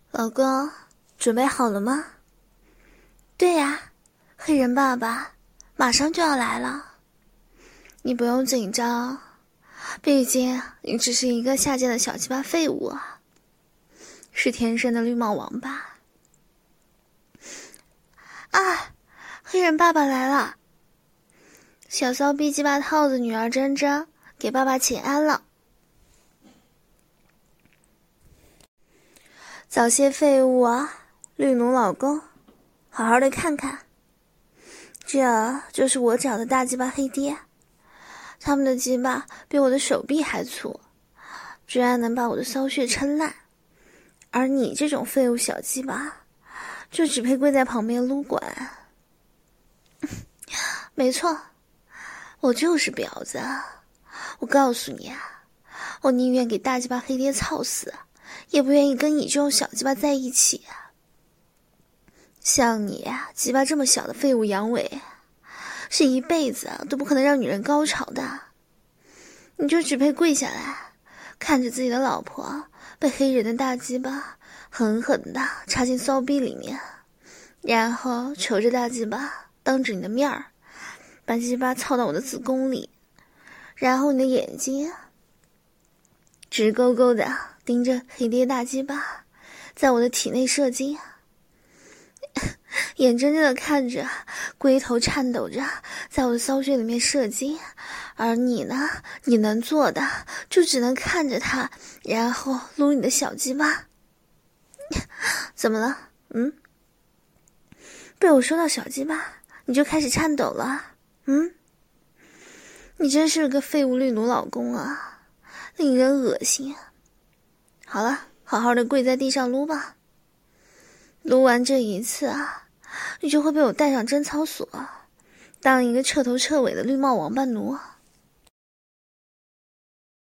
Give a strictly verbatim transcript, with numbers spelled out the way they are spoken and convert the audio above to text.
老公，准备好了吗？对呀，黑人爸爸马上就要来了。你不用紧张，毕竟你只是一个下贱的小鸡巴废物啊，是天生的绿帽王吧？啊，黑人爸爸来了！小骚逼鸡巴套子女儿珍珍给爸爸请安了。早些废物啊，绿奴老公，好好的看看，这就是我找的大鸡巴黑爹，他们的鸡巴比我的手臂还粗，居然能把我的骚穴撑烂，而你这种废物小鸡巴，就只配跪在旁边撸管。没错，我就是婊子，我告诉你啊，我宁愿给大鸡巴黑爹操死，也不愿意跟你这种小鸡巴在一起啊！像你啊，鸡巴这么小的废物阳痿，是一辈子都不可能让女人高潮的。你就只配跪下来，看着自己的老婆被黑人的大鸡巴狠狠地插进骚逼里面，然后瞅着大鸡巴当着你的面儿，把鸡巴操到我的子宫里，然后你的眼睛直勾勾的盯着黑爹大鸡巴在我的体内射精，眼睁睁的看着龟头颤抖着在我的骚穴里面射精，而你呢，你能做的就只能看着他，然后撸你的小鸡巴。怎么了？嗯？被我说到小鸡巴你就开始颤抖了？嗯？你真是个废物绿奴老公啊，令人恶心。好了，好好的跪在地上撸吧，撸完这一次啊，你就会被我带上贞操所，当一个彻头彻尾的绿帽王八奴。